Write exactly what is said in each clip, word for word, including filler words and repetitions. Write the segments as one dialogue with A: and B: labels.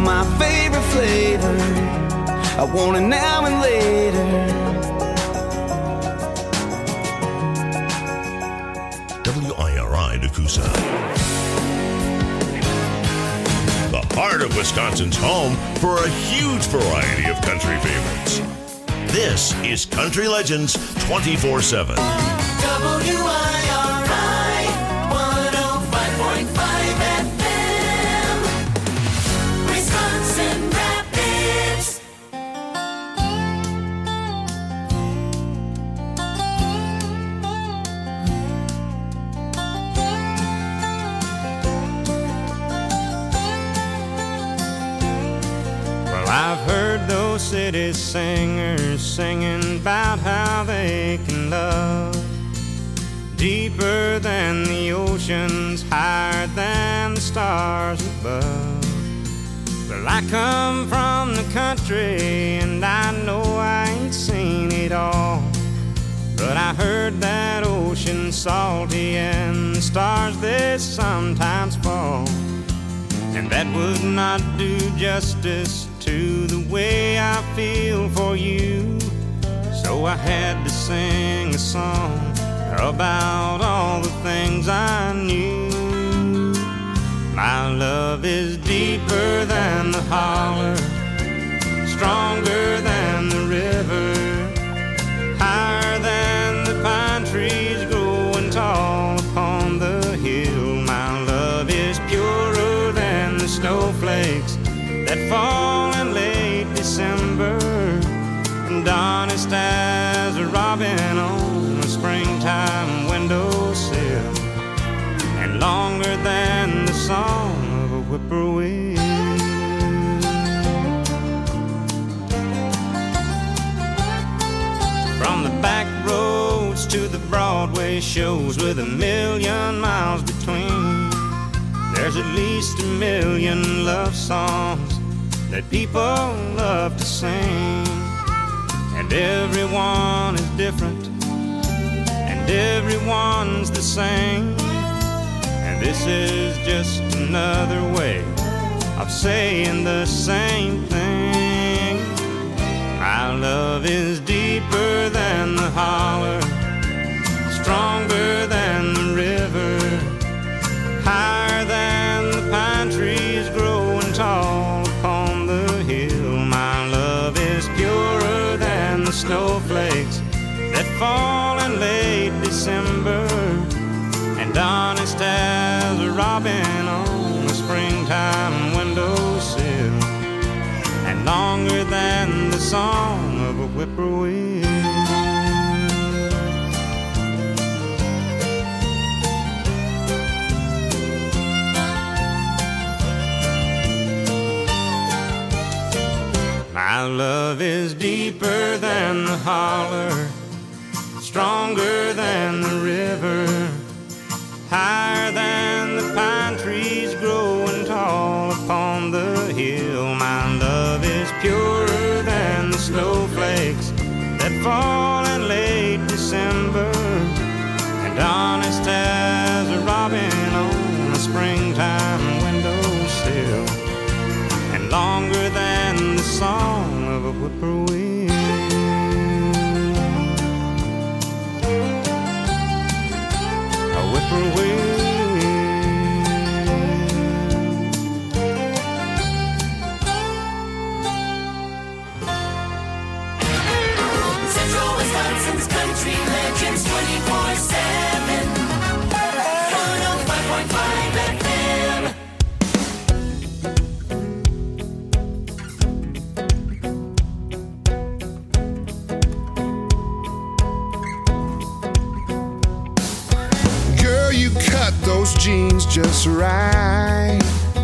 A: my favorite flavor. I want it now and later.
B: W I R I Nakusa. The heart of Wisconsin's home for a huge variety of country favorites. This is Country Legends twenty-four seven.
C: W I R I one oh five point five F M, Wisconsin Rapids.
D: Well, I've heard those city singers singing about how they can love deeper than the oceans, higher than the stars above. Well, I come from the country and I know I ain't seen it all, but I heard that ocean salty and the stars they sometimes fall, and that would not do justice to the way I feel for you. So I had to sing a song about all the things I knew. My love is deeper than the holler, stronger than the river, higher than the pine trees growing tall upon the hill. My love is purer than the snowflakes that fall in late December, and honest as a robin on a springtime windowsill, and longer than the song of a whippoorwill. From the back roads to the Broadway shows with a million miles between, there's at least a million love songs that people love to sing, and everyone is different and everyone's the same, and this is just another way of saying the same thing. My love is deeper than the holler, stronger than the river, higher than the pine trees growing tall upon the hill. My love is purer than the snowflakes that fall in late December, and honest as a robin on a springtime windowsill, and longer than the song of a whippoorwill. My love is deeper than the holler, stronger than the river, higher than the pine trees growing tall upon the hill. My love is purer than the snowflakes that fall in late December, and honest as a robin on a springtime windowsill, and longer than the song of a whippoorwill. A whippoorwill.
C: Central Wisconsin's Country Legends twenty-four seven, one oh five point five F M.
E: Those jeans just right.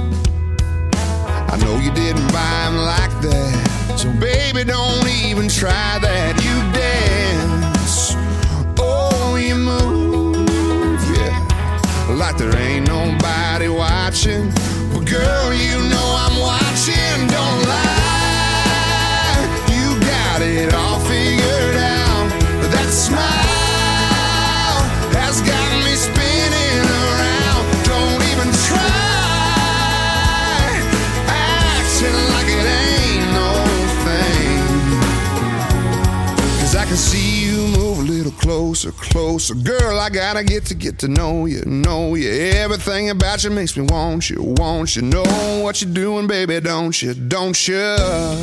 E: I know you didn't buy them like that, so baby don't even try that. You dance, oh you move, yeah, like there ain't nobody watching. But girl, you know I'm watching, don't lie. You got it all figured out. That smile has got me spinning around. Don't even try acting closer, closer. Girl, I gotta get to get to know you, know you. Everything about you makes me want you, want you. Know what you're doing, baby, don't you, don't you?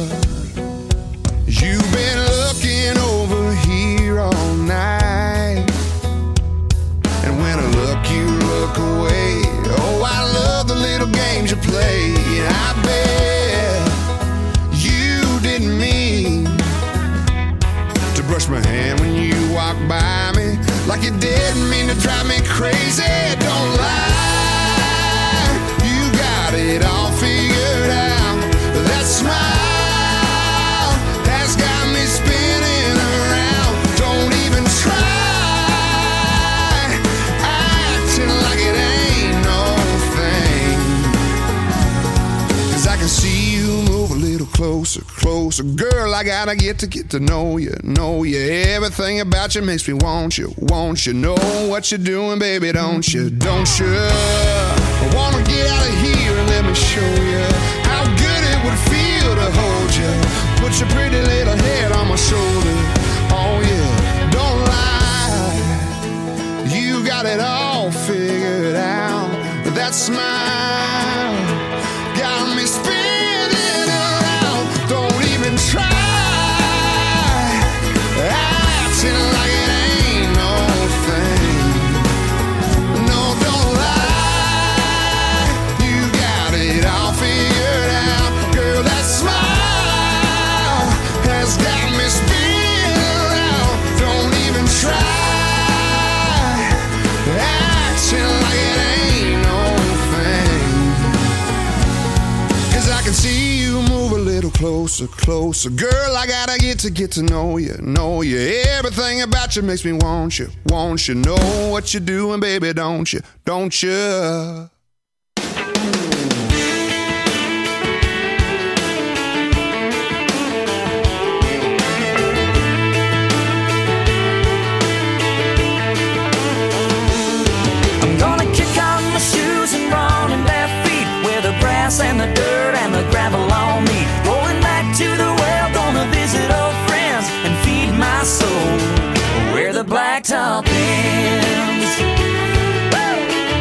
E: You've been looking over here all night, and when I look, you look away. Oh, I love the little games you play. I bet you didn't mean to brush my hand when you walked by me, like you didn't mean to drive me crazy. Don't lie, you got it all figured out. That smile has got me spinning around. Don't even try acting like it ain't no thing, 'cause I can see you move a little closer, closer. Girl, I gotta get to get to know you, know you. Everything about you makes me want you, want you. Know what you're doing, baby, don't you, don't you? I wanna get out of here and let me show you how good it would feel to hold you. Put your pretty little head on my shoulder. Oh yeah, don't lie, you got it all figured out. That smile got me spinning around. Don't even try acting like it ain't no thing. No, don't lie, you got it all figured out. Girl, that smile has got me spinning around. Don't even try acting like it ain't no thing, 'cause I can see you move a little closer, closer. Girl, I gotta get to get to know you, know you. Everything about you makes me want you, want you. Know what you're doing, baby, don't you, don't you?
C: I'm gonna kick off my shoes and run in bare feet, where the grass and the dirt and the gravel all meet. Going back to the well, gonna visit old friends and feed my soul where the blacktop ends. Woo!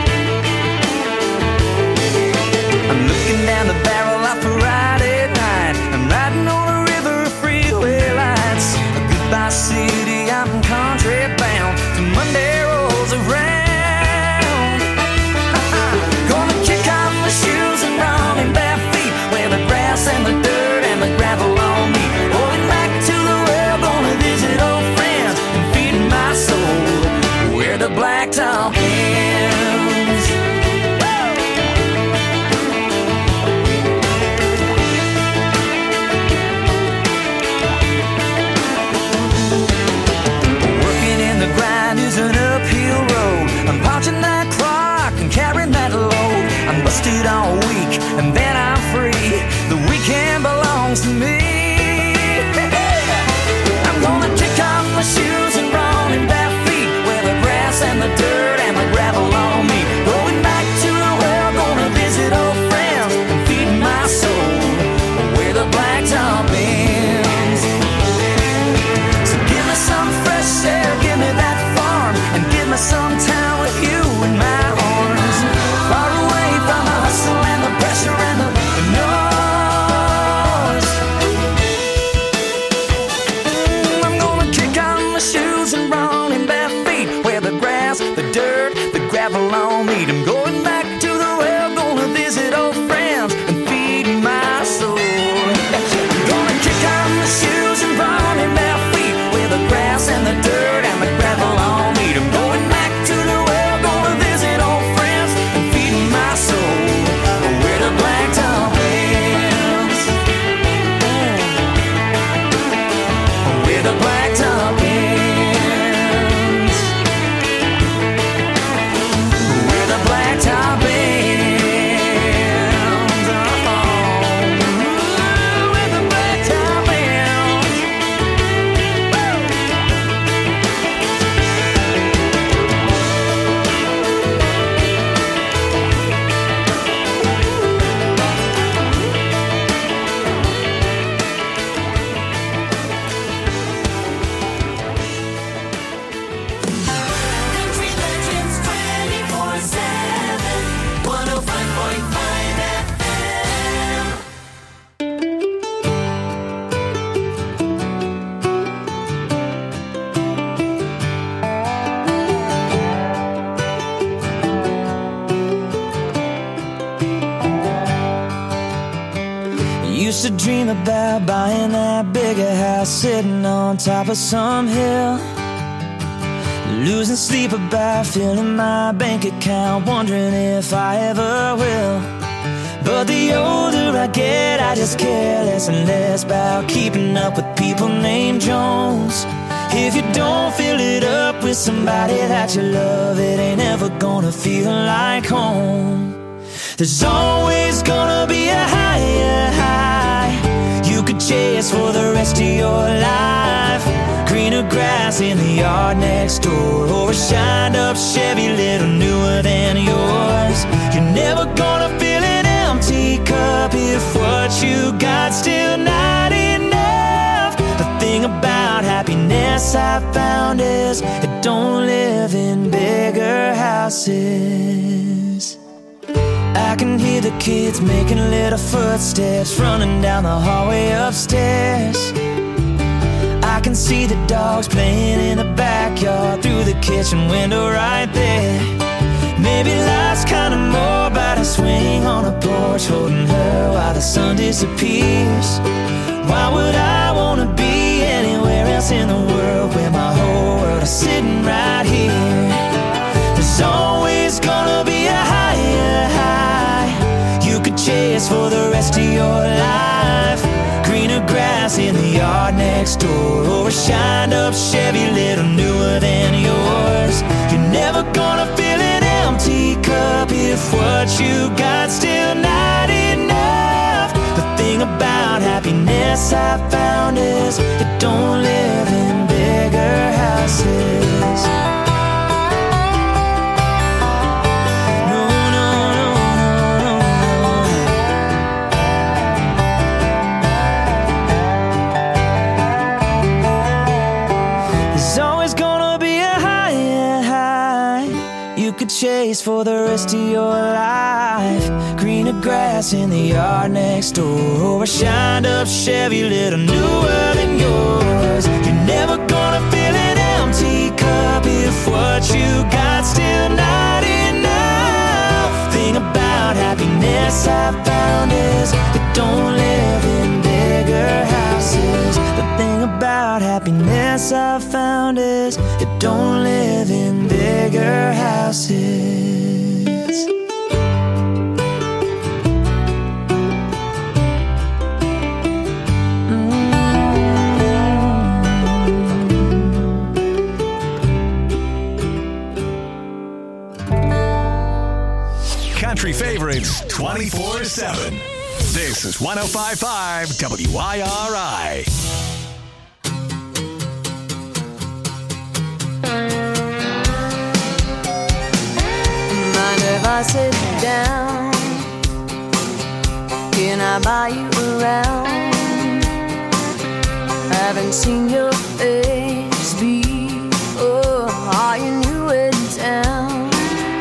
C: I'm looking down the barrel of a Friday night. I'm riding on a river of freeway lights. Goodbye city, I'm country bound till Monday rolls around. Gonna kick off my shoes and run in bare feet, where the grass and the dirt and the gravel on me. Going back to the well, gonna visit old friends and feed my soul Used to dream about buying that bigger house, sitting on top of some hill, losing sleep about filling my bank account, wondering if I ever will. But the older I get, I just care less and less about keeping up with people named Jones. If you don't fill it up with somebody that you love, it ain't ever gonna feel like home. There's always gonna be a higher high you could chase for the rest of your life. Greener grass in the yard next door, or a shined up Chevy little newer than yours. You're never gonna fill an empty cup if what you got still not enough. The thing about happiness I found is it don't live in bigger houses. I can hear the kids making little footsteps running down the hallway upstairs. I can see the dogs playing in the backyard through the kitchen window right there. Maybe life's kinda more about a swing on a porch, holding her while the sun disappears. Why would I wanna be anywhere else in the world where my whole world is sitting right here? There's always gonna be a higher high you could chase for the rest of your life. Greener grass in the yard next door, or a shined up Chevy little newer than yours. You're never gonna fill an empty cup if what you got still not enough. The thing about happiness I found is it don't live in bigger houses. Chase for the rest of your life. Greener grass in the yard next door, or a shined up Chevy little newer than yours. You're never gonna fill an empty cup if what you got still not enough. Thing about happiness I found is it don't live in bigger houses. The thing about happiness I found is it don't live in bigger houses.
F: Country favorites twenty-four seven. This is one oh five point five W I R I.
G: Mind if I sit down? Can I buy you around? Haven't seen your face before. Are you new in town?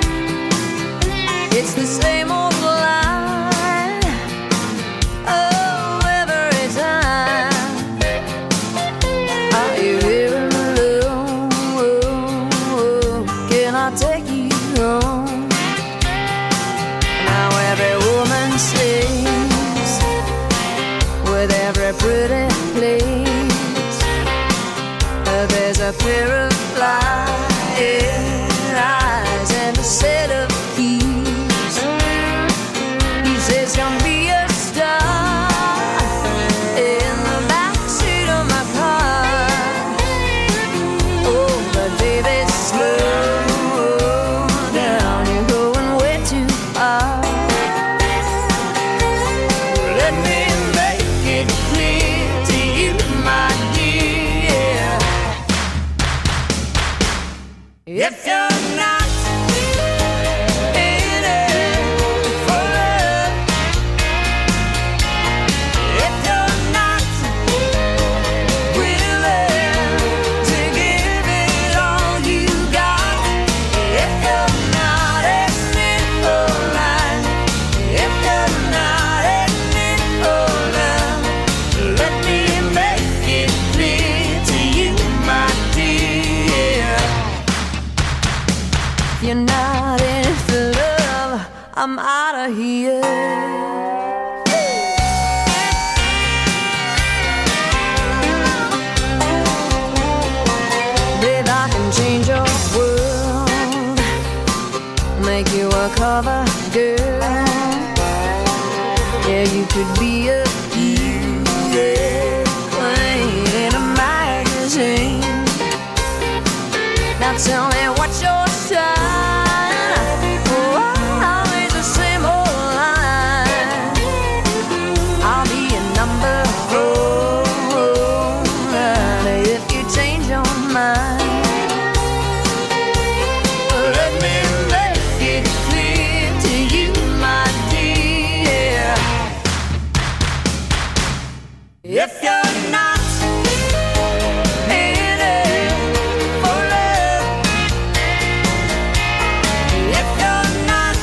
G: It's the same old line, oh, every time. Are you here alone? Can I take you home? Now every woman sings with every pretty place. There's a pair of flying eyes and a set of keys. Says come be a star in the backseat of my car. Oh, but baby, slow down, you're going way too far. Let me make it clear to you, my dear, if you're not cover girl. Yeah, you could be a easy queen in a magazine. Now tell me what's your sign? Oh, always the same old line. I'll be a number four if you change your mind. Let me make it clear to you, my dear. If you're not in it for love, if you're not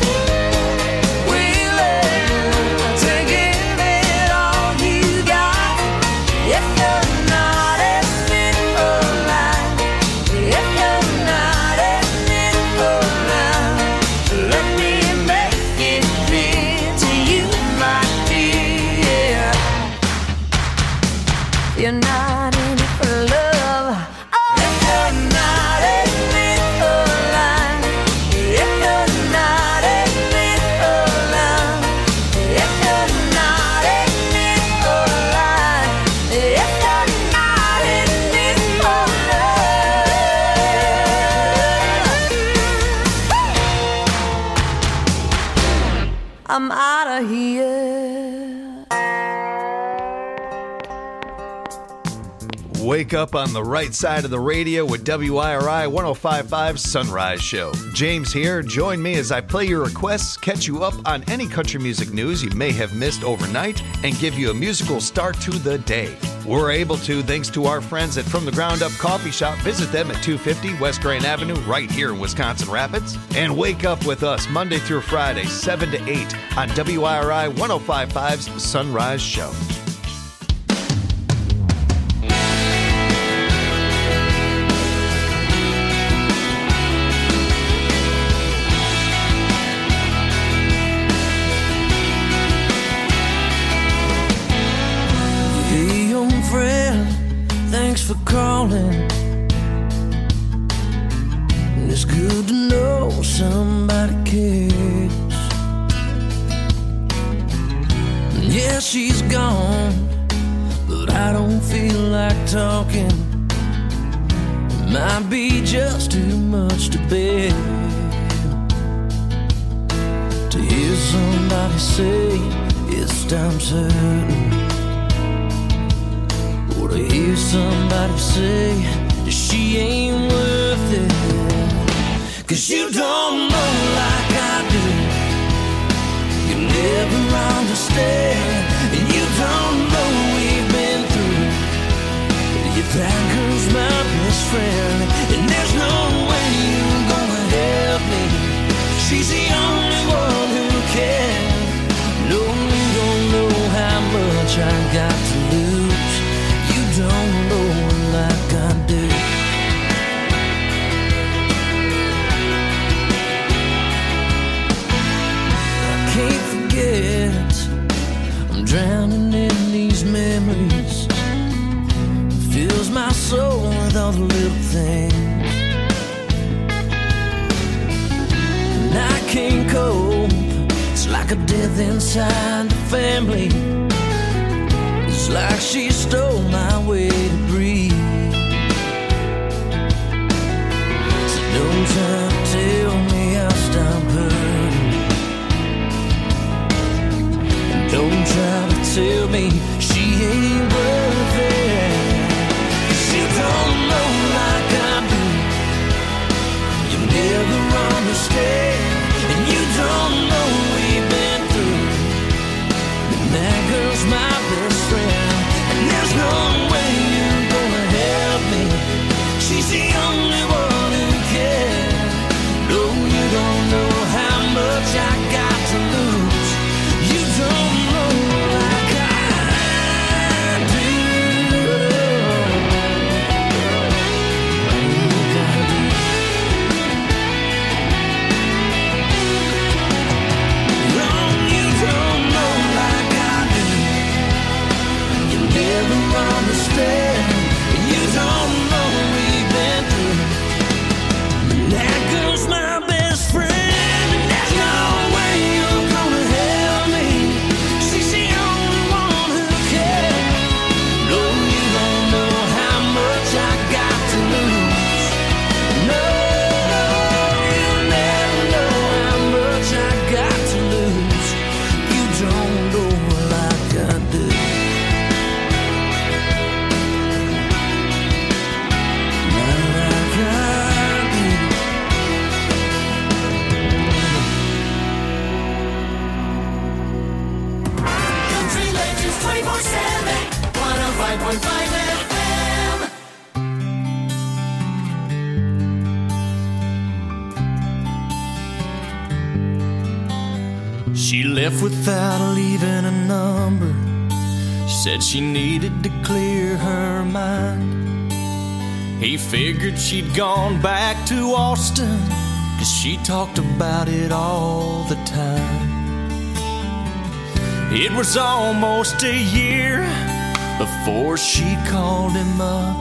G: willing to give it all you got, if you're not in it for life, if you're not in it for love, let me make it clear to you, my dear. You're not in it for love. Oh, if you're not in it for life, if you're not in it for love, if you're not in it for life, if you're not in it for love, I'm out of here.
H: Wake up on the right side of the radio with W I R I one oh five point five Sunrise Show. James here. Join me as I play your requests, catch you up on any country music news you may have missed overnight, and give you a musical start to the day. We're able to thanks to our friends at From the Ground Up Coffee Shop. Visit them at two fifty West Grand Avenue right here in Wisconsin Rapids. And wake up with us Monday through Friday, seven to eight on W I R I one oh five point five's Sunrise Show.
C: Hey, young friend, thanks for calling. It's good to know somebody cares. Yeah, she's gone, but I don't feel like talking. It might be just too much to bear. To hear somebody say it's time certain, or to hear somebody say that she ain't worth it. Cause you don't know like I do. You never understand, and you don't know we've been through. If that girl's my best friend, and there's no way you're gonna help me. She's the only one who can. No, you don't know how much I got to lose. You don't know like I do. Can't forget, I'm drowning in these memories. Fills my soul with all the little things. And I can't cope, it's like a death inside the family. It's like she stole my way to breathe. So don't try to tell me I'll stop hurting. Don't try to tell me she ain't worth it. 'Cause you don't know like I do. You never understand, and you don't know we've been through. And that girl's my best friend, and there's no way you're gonna help me. She's the only one who can. No, you don't know how much I got to lose. You don't know like I do. Like I do. No, you don't know like I do.
G: five point five F M.
C: She left without leaving a number. Said she needed to clear her mind. He figured she'd gone back to Austin, 'cause she talked about it all the time. It was almost a year before she called him up.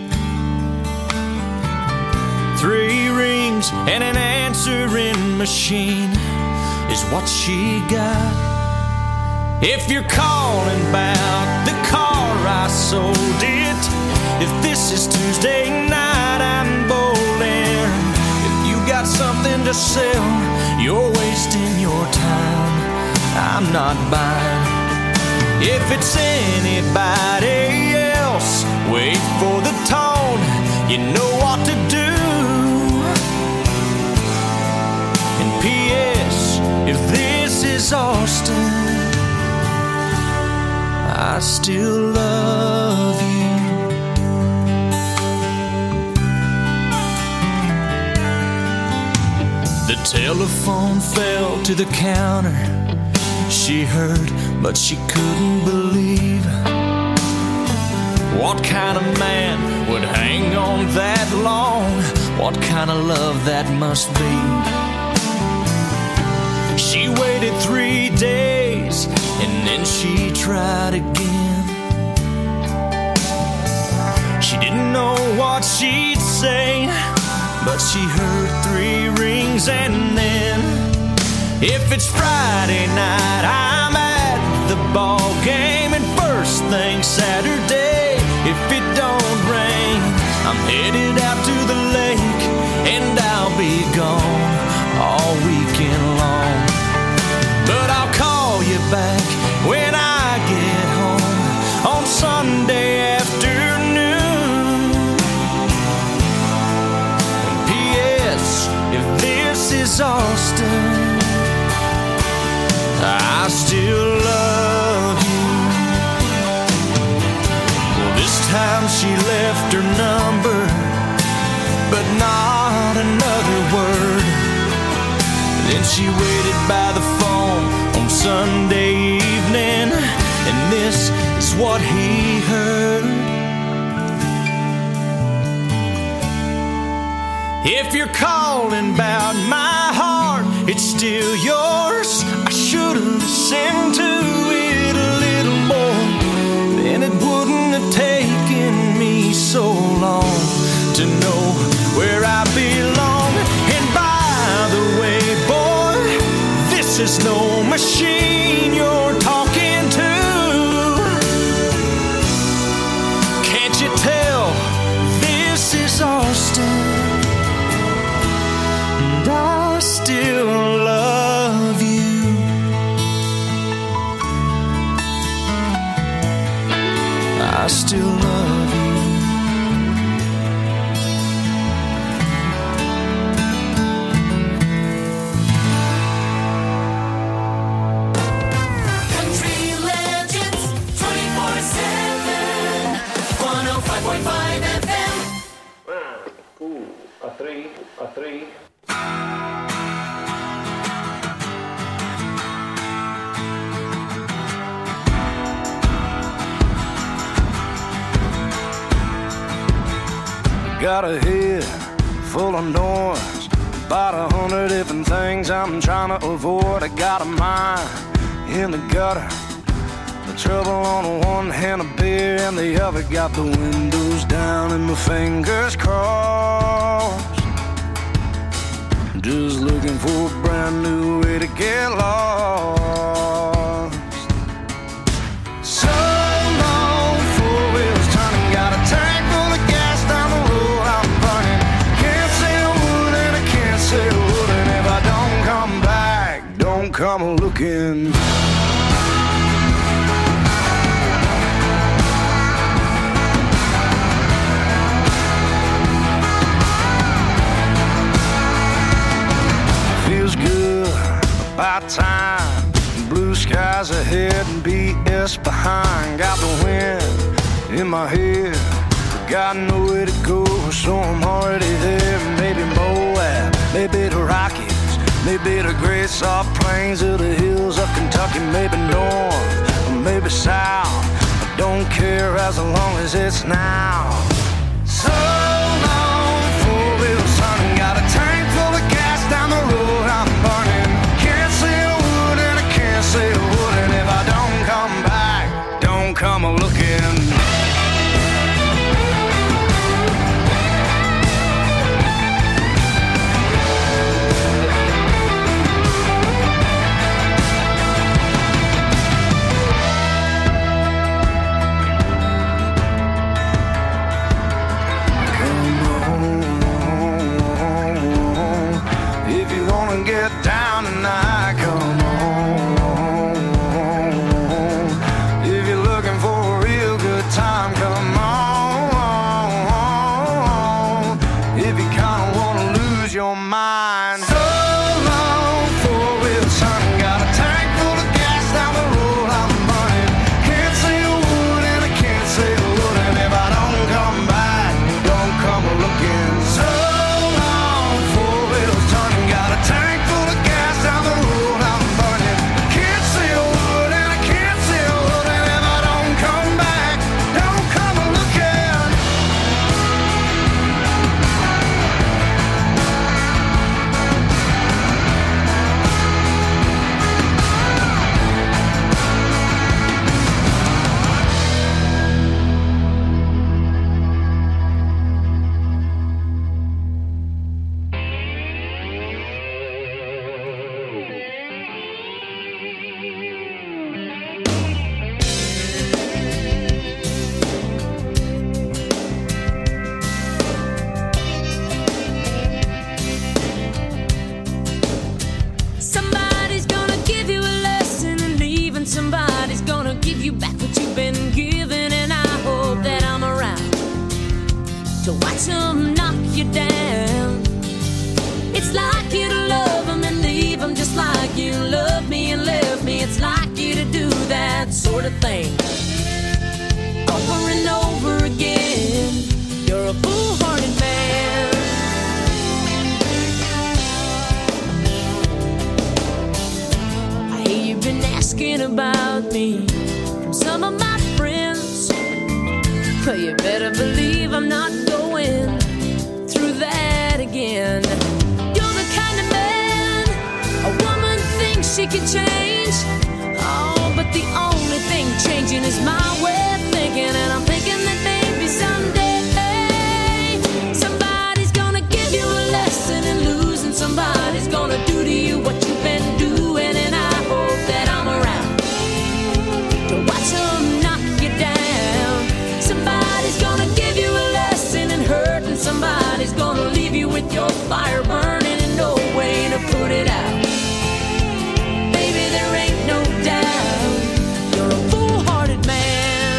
C: Three rings and an answering machine is what she got. If you're calling about the car I sold it, if this is Tuesday night I'm bowling, if you got something to sell, you're wasting your time, I'm not buying. If it's anybody else, wait for the tone, you know what to do. And P S, if this is Austin, I still love you. The telephone fell to the counter. She heard, but she couldn't believe. What kind of man would hang on that long? What kind of love that must be? She waited three days and then she tried again. She didn't know what she'd say, but she heard three rings and then, if it's Friday night, I'm at the ball game, and first thing Saturday, if it don't rain, I'm headed out to the lake, and I'll be gone all weekend long. But I'll call you back when I get home on Sunday afternoon. And P S, if this is Austin, I still love you. Well, this time she left her number, but not another word. Then she waited by the phone on Sunday evening, and this is what he heard. If you're calling about my heart, it's still yours. I should have listened to it a little more, then it wouldn't have taken me so long to know where I belong. And by the way, boy, this is no machine you're talking to. Can't you tell this is Austin? And I still love you. I still love you.
G: Country Legends twenty-four seven, one oh five point five F M.
I: One, two, a three, a three.
J: Got a head full of noise, about a hundred different things I'm trying to avoid. I got a mind in the gutter, the trouble on one hand, a beer in the other. Got the windows down and my fingers crossed, just looking for a brand new way to get lost. So long, four wheels turning, got a tank full of gas down the road I'm burning. Can't sell wood and I can't sell wood, and if I don't come back, don't come looking. Feels good, about time. Blue skies ahead and B S behind. Got the wind in my head. Got nowhere to go, so I'm already there. Maybe Moab, maybe the Rockies, maybe the great soft plains of the hills of Kentucky, maybe north, or maybe south. I don't care as long as it's now. So long, four-wheel son, got a tank full of gas down the road I'm burning. Can't say a word and I can't say a word, and if I don't come back, don't come a-looking. Get down tonight, come on. If you're looking for a real good time, come on. If you kinda wanna lose your mind, so long, four-wheel son, got a tank full of gas down the road I'm burning. Can't say a word and I can't say a word, and if I don't come back, don't come a-looking. So long, four-wheel son, got a tank down the road I'm burning. Can't say a word and I can't say a word, and if I don't come back, don't come a-looking.
G: Somebody's gonna give you a lesson and leave, and somebody's gonna give you back what you've been given, and I hope that I'm around to watch them knock you down. It's like you to love them and leave them, just like you love me and left me. It's like you to do that sort of thing over and over again. You're a foolhardy man. I hear you've been asking about me from some of my friends, but you better believe I'm not going through that again. You're the kind of man a woman thinks she can change. Oh, but the only thing changing is my way of thinking, and I'm thinking that maybe someday somebody's gonna give you a lesson in losing. Somebody's gonna do to you what you've been doing, and I hope that I'm around to watch them knock you down. Somebody's gonna give you a lesson in hurt, and somebody's gonna leave you with your fire burning and no way to put it out. Baby, there ain't no doubt you're a foolhardy man.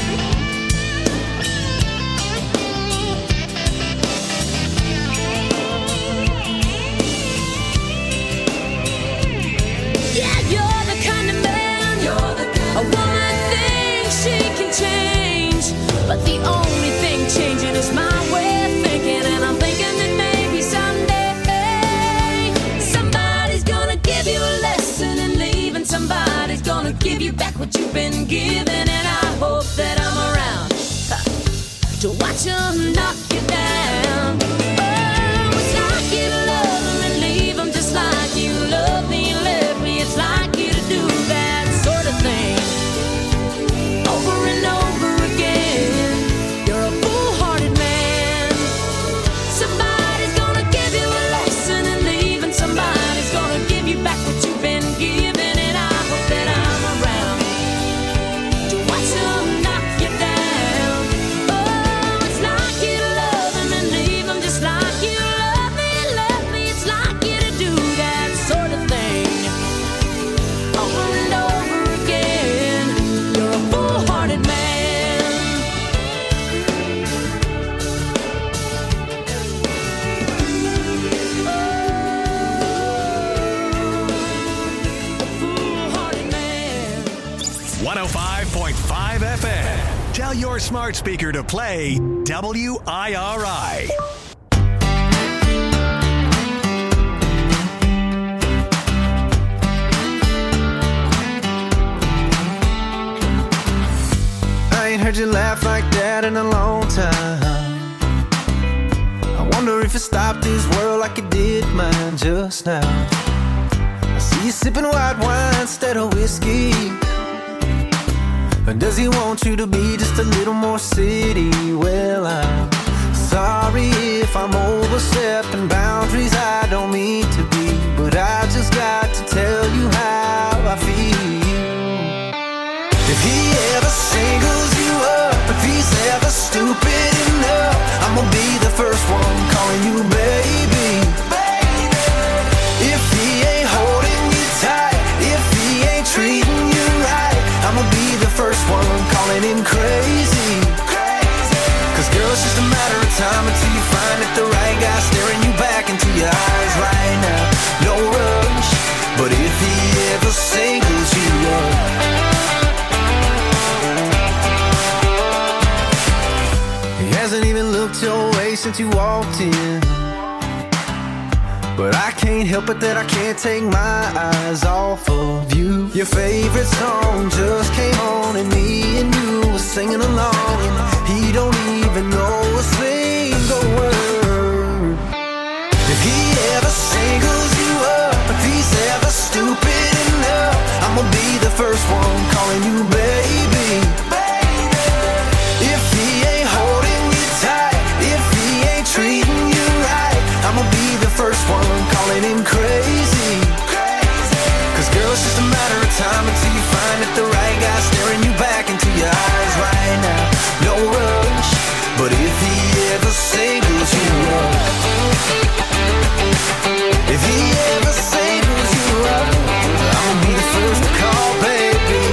G: Yeah, you're the kind of man you're the kind a woman thinks she can change, but the only thing changing is my way of thinking, and I'm thinking that maybe someday somebody's gonna give you a lesson and leave, and somebody's gonna give you back what you've been given, and I hope that I'm around uh, to watch them knock you down. Oh, it's like you to love them and leave them, just like you love me and left me. It's like you to do that sort of thing over and over again. You're a foolhardy man. Somebody's gonna give you a lesson and leave, and somebody's gonna give you back what you've been given, and I hope that I'm around to watch them knock you down. Oh, it's like you to love them and leave them, just like you love me and left me. It's like you to do that sort of thing over and over again. You're a foolhardy man. A foolhardy man.
F: one oh five point five F M. Tell your smart speaker to play W I R I.
C: I ain't heard you laugh like that in a long time. I wonder if you stopped this world like you did mine just now. I see you sipping white wine instead of whiskey. And does he want you to be just a little more city? Well, I'm sorry if I'm overstepping boundaries I don't mean to be, but I just got to tell you how I feel. If he ever singles you up, if he's ever stupid enough, I'm gonna be the first one calling you baby. If he ain't holding you tight, if he ain't treating you right, I'm gonna be the first one calling him crazy. Cause girl, it's just a matter of time until you find that the right guy staring you back into your eyes right now. No rush, but if he ever singles you up, he hasn't even looked your way since you walked in. But I can't help it that I can't take my eyes off of you. Your favorite song just came on and me and you were singing along, and he don't even know a single word. If he ever singles you up, if he's ever stupid enough, I'm gonna be the first one calling you baby. If he ain't holding you tight, if he ain't treating you right, I'm gonna be the first one calling him crazy. Cause girl, it's just a matter of time until you find that the right guy staring you back into your eyes right now. No rush, but if he ever singles you up, if he ever singles you up, I'm gonna be the first to call baby.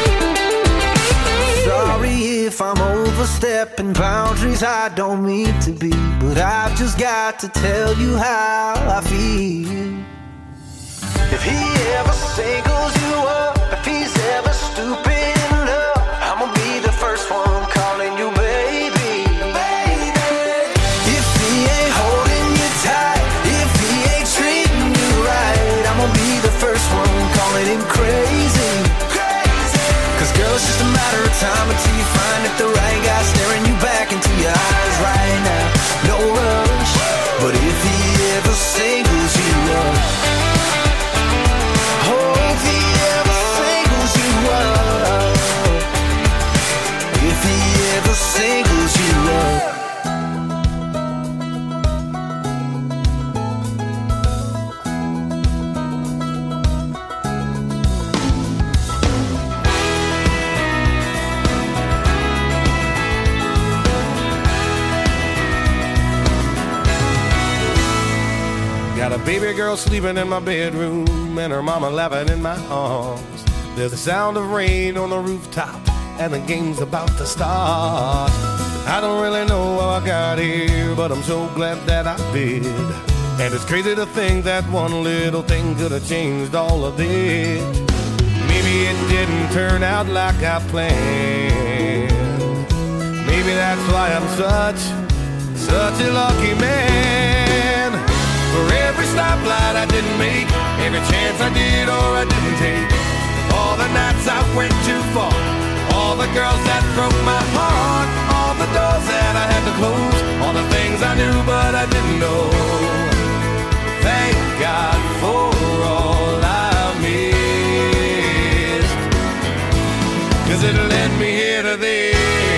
C: Sorry if I'm overstepping boundaries I don't mean to be, but I've just got to tell you how I feel. If he ever singles you up, if he's ever stupid enough, I'm gonna be the first one calling you baby. If he ain't holding you tight, if he ain't treating you right, I'm gonna be the first one calling him crazy. Cause girl, it's just a matter of time until you find that the right guy staring you back into your eyes right now. No rush, but if he ever singles you up, oh, if he ever singles you up, if he ever singles you up.
K: Got a baby girl sleeping in my bedroom and her mama laughing in my arms. There's the sound of rain on the rooftop and the game's about to start. I don't really know how I got here, but I'm so glad that I did. And it's crazy to think that one little thing could have changed all of this. Maybe it didn't turn out like I planned. Maybe that's why I'm such, such a lucky man. For every stoplight I didn't make, every chance I did or I didn't take, all the nights I went too far, all the girls that broke my heart, all the doors that I had to close, all the things I knew but I didn't know. Thank God for all I missed, cause it led me here to this.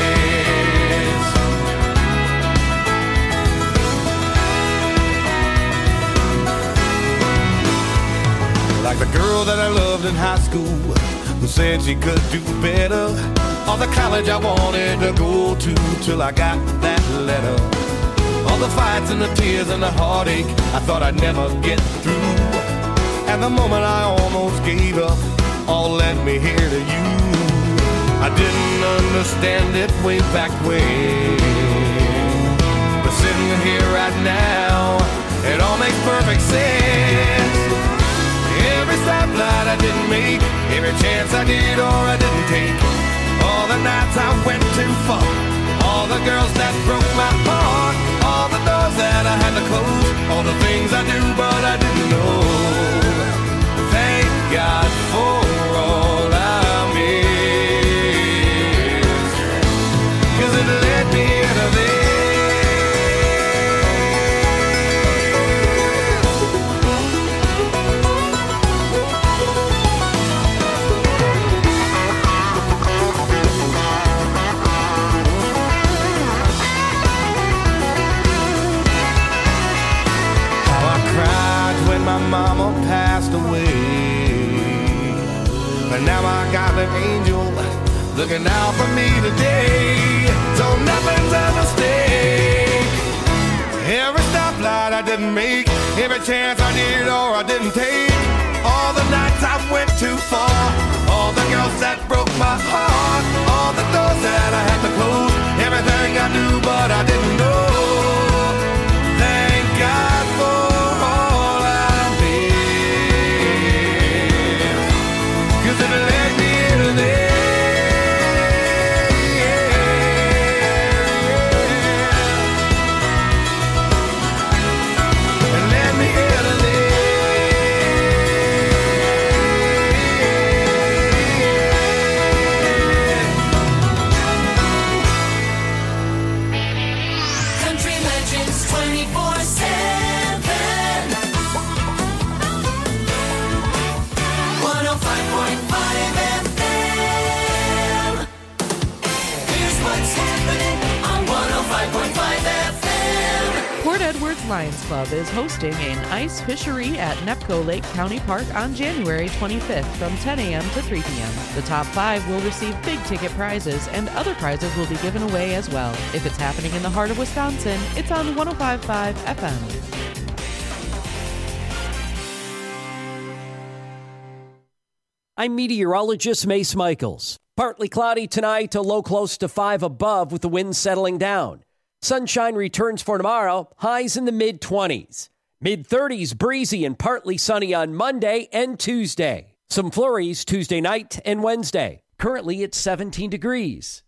K: Like the girl that I loved in high school, who said she could do better, or the college I wanted to go to till I got that letter. All the fights and the tears and the heartache I thought I'd never get through, and the moment I almost gave up all led me here to you. I didn't understand it way back when, but sitting here right now, it all makes perfect sense. Every stoplight I didn't make, every chance I did or I didn't take, all the nights I went too far. All the girls that broke my heart, all the doors that I had to close, all the things I knew but I didn't know. Thank God for all I missed, 'cause it led me into this. My mama passed away, but now I got an angel looking out for me today. So nothing's a mistake. Every stoplight I didn't make, every chance I did or I didn't take, all the nights I went too far, all the girls that broke my heart, all the doors that I had to close, everything I knew but I didn't know. Thank God for it led me into this. It led me into
G: this. Country Legends twenty-four seven. one oh five point five F M. Here's what's happening on one oh five point five F M.
L: Port Edwards Lions Club is hosting an ice fishery at Nepco Lake County Park on January twenty-fifth from ten a.m. to three p.m. The top five will receive big ticket prizes, and other prizes will be given away as well. If it's happening in the heart of Wisconsin, it's on one oh five point five F M.
M: I'm meteorologist Mace Michaels. Partly cloudy tonight, a low close to five above with the wind settling down. Sunshine returns for tomorrow, highs in the mid-twenties. mid-thirties breezy and partly sunny on Monday and Tuesday. Some flurries Tuesday night and Wednesday. Currently it's seventeen degrees.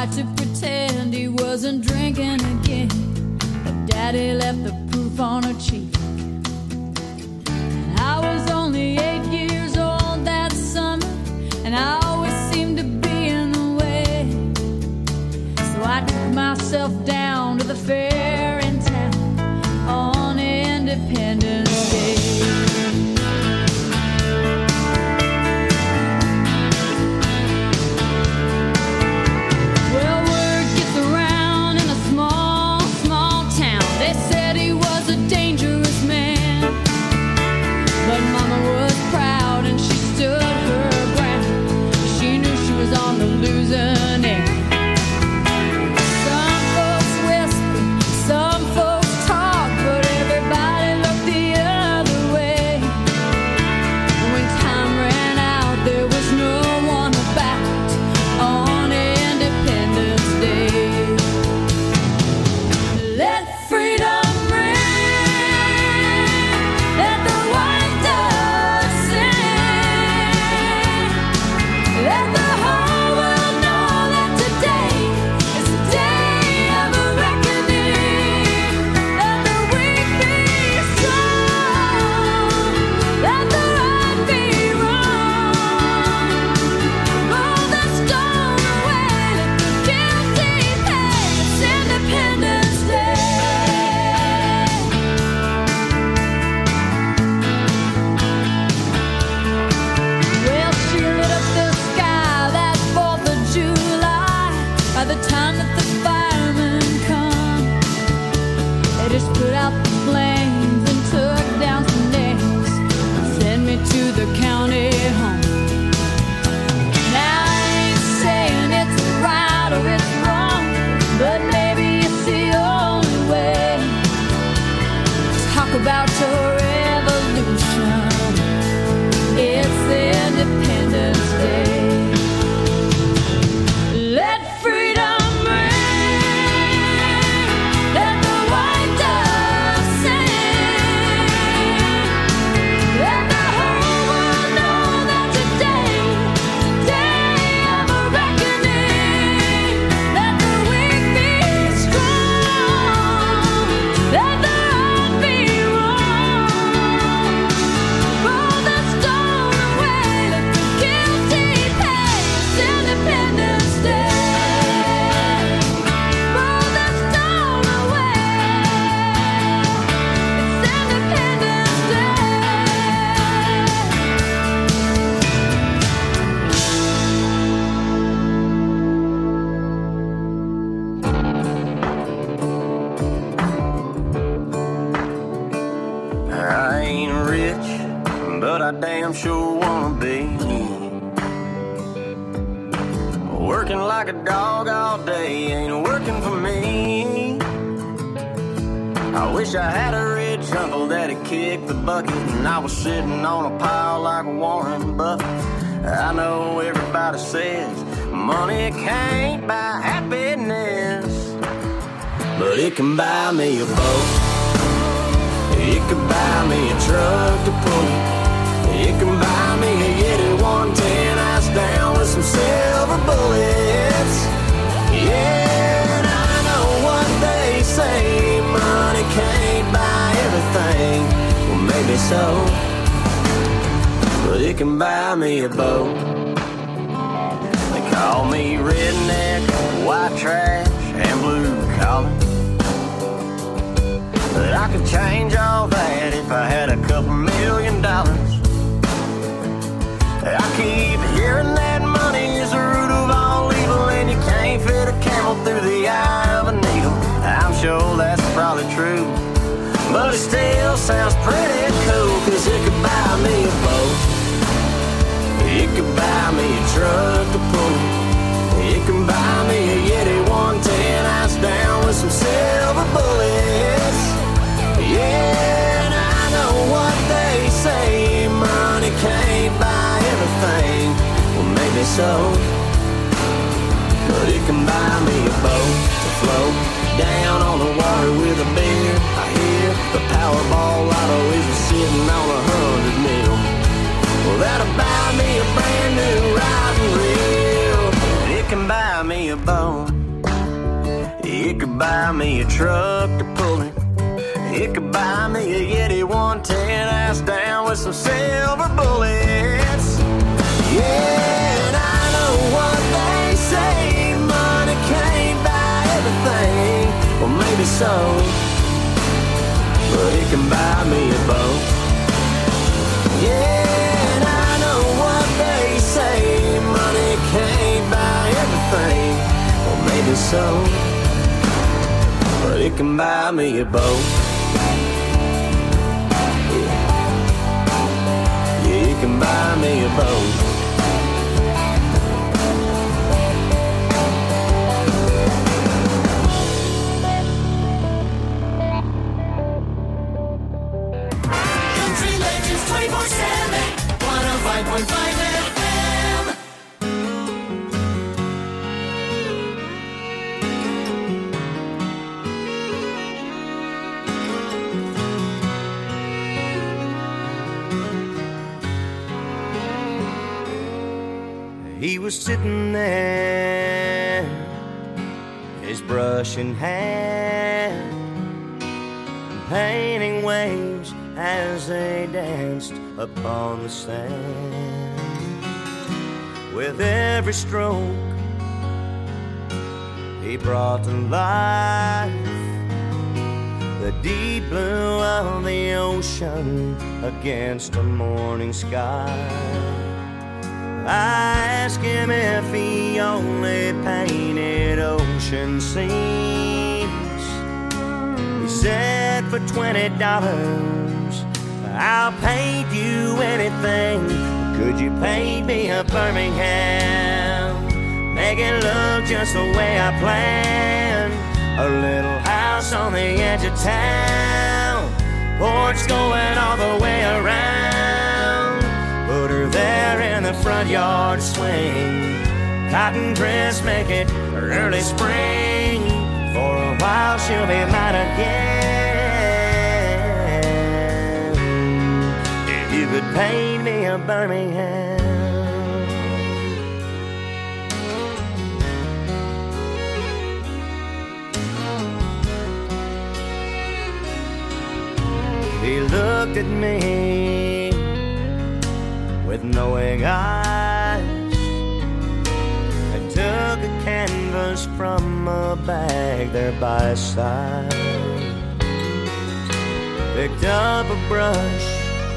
N: tried to pretend he wasn't drinking again, but Daddy left the proof on her cheek. And I was only eight years old that summer, and I always seemed to be in the way. So I took myself down to the fair in town on Independence Day. About a revolution, it's Independence Day. Let freedom ring, let the white dove sing, let the whole world know that today is the day of a reckoning. Let the weak be strong, let the I damn sure wanna be working like a dog all day ain't working for me. I wish I had a rich uncle that'd kick the bucket and I was sitting on a pile like Warren Buffett. I know everybody says money can't buy happiness, but it can buy me a boat, it can buy me a truck to pull it. It can buy me a Yeti one ten ice down with some silver bullets. Yeah, and I know what they say, money can't buy everything. Well, maybe so, but it can buy me a boat. They call me redneck, white trash, and blue collar, but I could change all that if I had a couple million dollars. I keep hearing that money is the root of all evil, and you can't fit a camel through the eye of a needle. I'm sure that's probably true, but it still sounds pretty cool, cause it could buy me a boat, it could buy me a truck to pull it, it can buy me a Yeti one ten ice down with some silver bullets. Yeah, and I know what they say, money can't buy everything. Well, maybe so, but it can buy me a boat to float down on the water with a beer. I hear the Powerball lotto is sitting on a hundred mil. Well, that'll buy me a brand new ride and reel. It can buy me a boat. It could buy me a truck to pull it. It could buy me a Yeti one ten ass down with some silver bullets. Yeah, and I know what they say, money can't buy everything. Well, maybe so, but it can buy me a boat. Yeah, and I know what they say, money can't buy everything. Well, maybe so, but it can buy me a boat. Yeah, it can buy me a boat.
G: twenty-four seven, one oh five point five F M.
C: He was sitting there, his brush in hand, painting waves as they danced upon the sand. With every stroke he brought to life the deep blue of the ocean against a morning sky. I asked him if he only painted ocean scenes. He said, for twenty dollars I'll paint you anything. Could you paint me a Birmingham? Make it look just the way I planned. A little house on the edge of town, porch going all the way around. Put her there in the front yard swing. Cotton dress, make it early spring. For a while she'll be mine again. If you could paint me a Birmingham. He looked at me with knowing eyes and took a canvas from a bag there by his side. Picked up a brush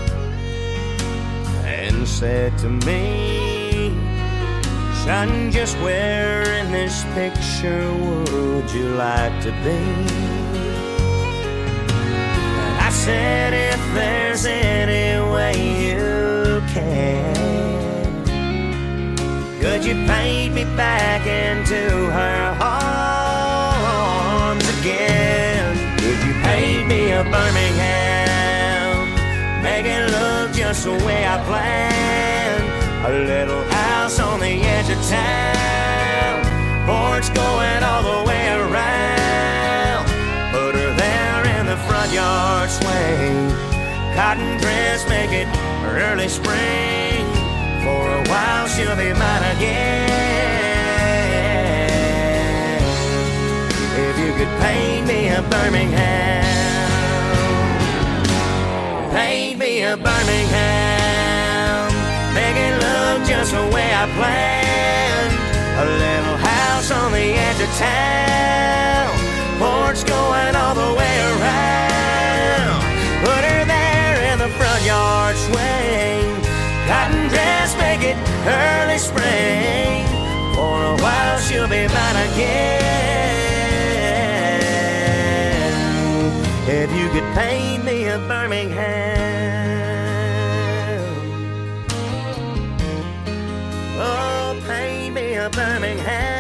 C: and said to me, son, just where in this picture would you like to be? I said, if there's any way you can, could you paint me back into her arms again? Could you paint me a Birmingham? Make it look just the way I planned. A little house on the edge of town, porch going all the way around. Put her there in the front yard swing. Cotton dress, make it early spring. For a while she'll be mine again. If you could paint me a Birmingham, paint me a Birmingham. Make it look just the way I planned. A little house on the edge of town, porch going all the way around. Put her there in the front yard swing. Cotton dress, make it early spring. For a while she'll be mine again. If you could paint me a Birmingham, oh, paint me a Birmingham.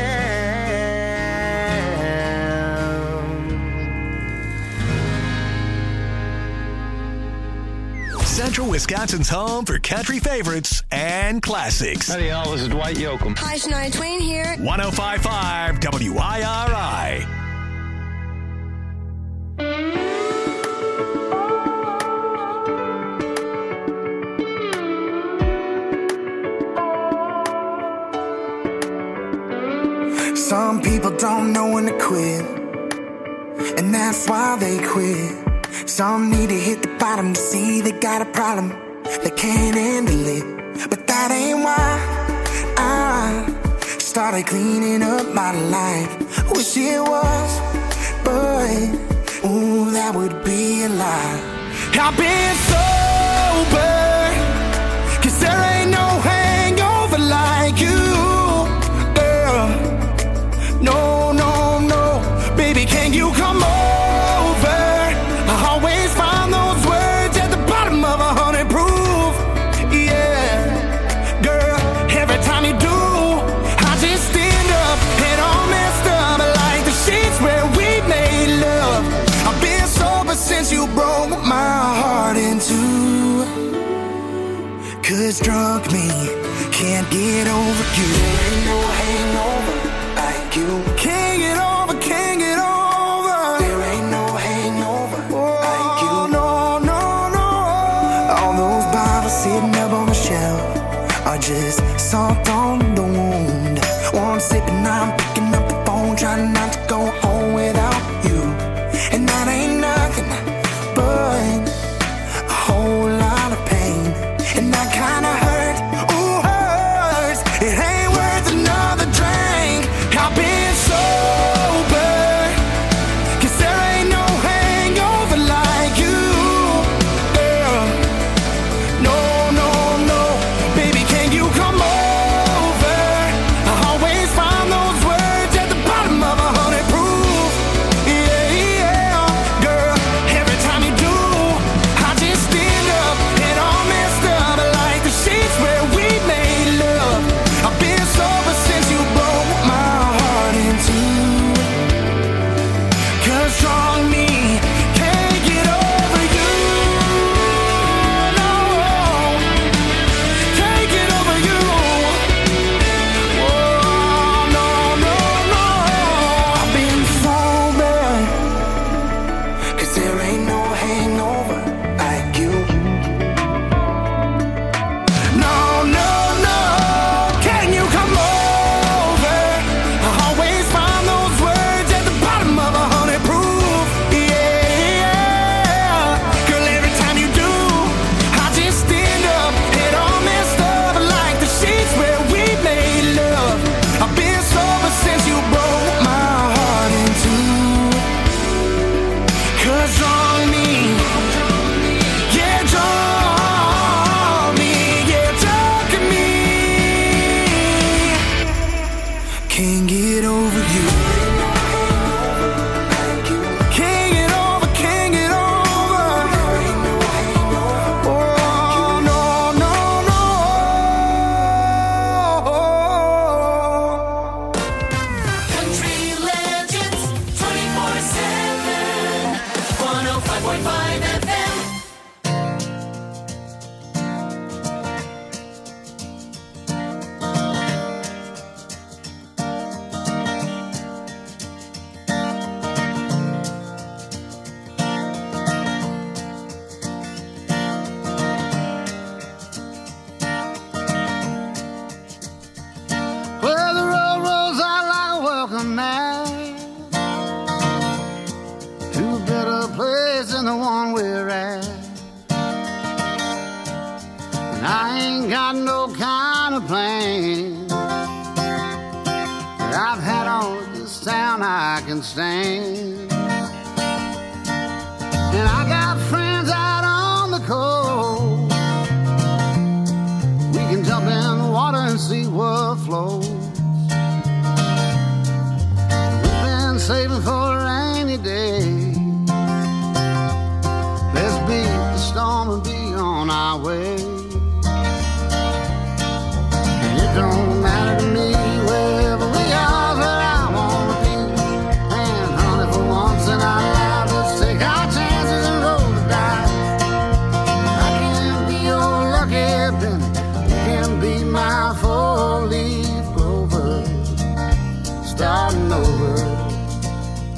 F: Central Wisconsin's home for country favorites and classics.
O: Howdy, y'all. This is Dwight Yoakam.
P: Hi, Shania Twain here.
F: one oh five point five W I R I.
O: Some people don't know when to quit, and that's why they quit. Some need to hit the bottom to see they got a problem, they can't handle it. But that ain't why I started cleaning up my life. Wish it was, but ooh, that would be a lie. I've been sober, cause there ain't no hangover like you, girl. No, no, no, baby, can you come over? I always find those words at the bottom of a hundred proof. Yeah, girl, every time you do, I just stand up and all messed up like the sheets where we made love. I've been sober since you broke my heart in two. Cause drunk me can't get over you. There ain't no hangover like you. Can't get over, can't get over. There ain't no hangover like you. No, no, no. All those bottles sitting up on the shelf are just salt on the wound. One sip and I'm picking up the phone, trying not to go home without you. And that ain't nothing but a whole lot of pain. And that kinda hurt, ooh, hurts. It ain't worth another drink. I've been sober, cause there ain't no hangover like you, girl. No, no, no, baby, can you come over? I always find those words at the bottom of a hundred proof. Yeah, yeah, girl, every time you do, I just stand up and all messed up like the sheets where we made love. I've been sober since you broke my heart in two. Cause strong me can't get over you. No, can't get over you. Oh, no, no, no. I've been sober, cause there ain't no hangover like you. No, no, no, can you come over? I always find those words at the bottom of a hundred proof. Yeah, girl, every time you do, I just stand up and all messed up like the sheets where we made love. I've been sober since you broke my heart in two. Cause strong me, yeah, draw me, yeah, talk to me. Can't get over you. Can't get over, can't get over. Oh, no, no, no.
G: Country Legends twenty-four seven, one oh five point five F M.
P: Well, the road rolls out like a welcome mat to a better place than the one we're at. And I ain't got no kind of plan that I've had on this town I can stand. And I got friends out on the coast. We can jump in the water and see what flows. We've been saving for a rainy day. Let's beat the storm and be on our way. And it don't matter to me wherever we are, where I wanna be. And honey, for once in our lives, let's take our chances and roll the dice. I can be your lucky penny, you can be my four-leaf clover, starting over.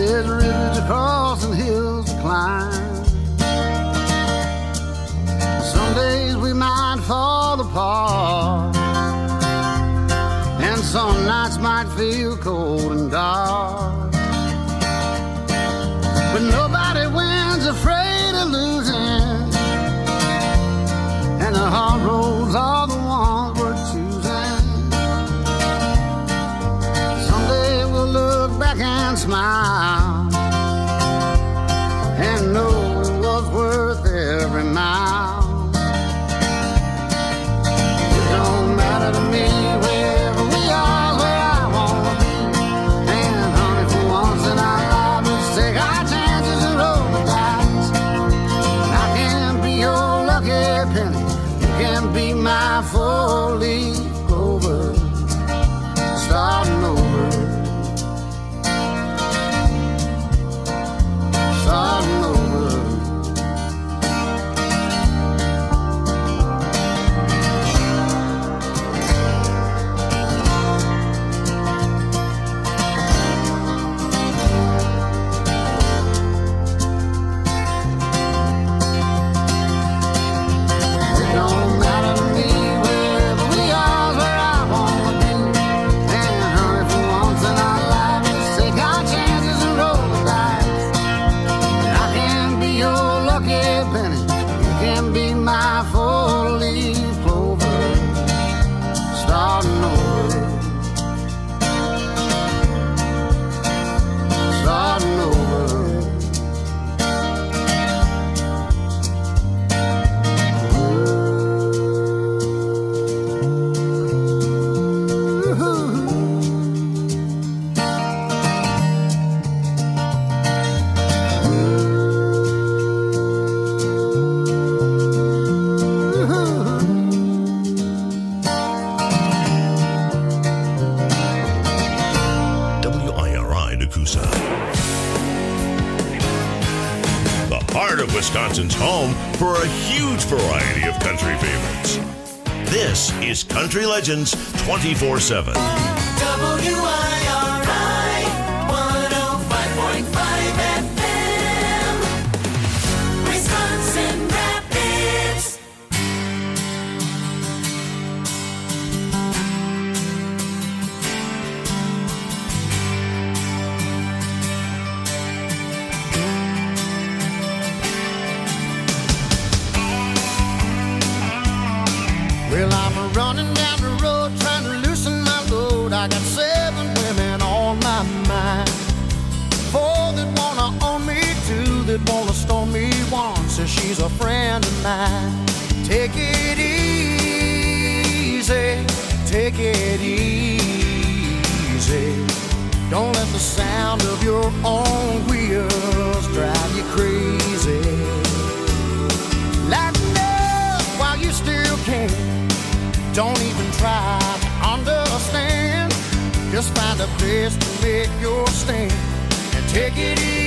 P: There's rivers to cross and hills to climb. Some days we might fall apart, and some nights might feel cold and dark. But nobody wins afraid of losing, and the hard roads are the ones worth choosing. Someday we'll look back and smile and know it was worth every mile. It don't matter to me wherever we are, where I wanna be. And honey, for once in our lives, let's take our chances and roll the dice. And I can be your lucky penny, you can be my four-leaf clover, starting over, starting over. It don't matter to me wherever we are, where I wanna be. And honey, for once in our lives, let's take our chances and roll the dice. And I can be your lucky penny, you can be my four-leaf clover, starting over, starting over.
B: W I R I Nakusa. The heart of Wisconsin's home for a huge variety of country favorites. This is Country Legends twenty-four seven.
G: W I R I one oh five point five F M, Wisconsin Rapids.
P: Well, I'm running down the road trying to loosen my load. I got seven women on my mind. Four that wanna own me, two that wanna stone me, one says she's a friend of mine. Take it easy, take it easy. Don't let the sound of your own wheels drive you crazy. Lighten up while you still can. Don't even try to understand. Just find a place to make your stand and take it easy.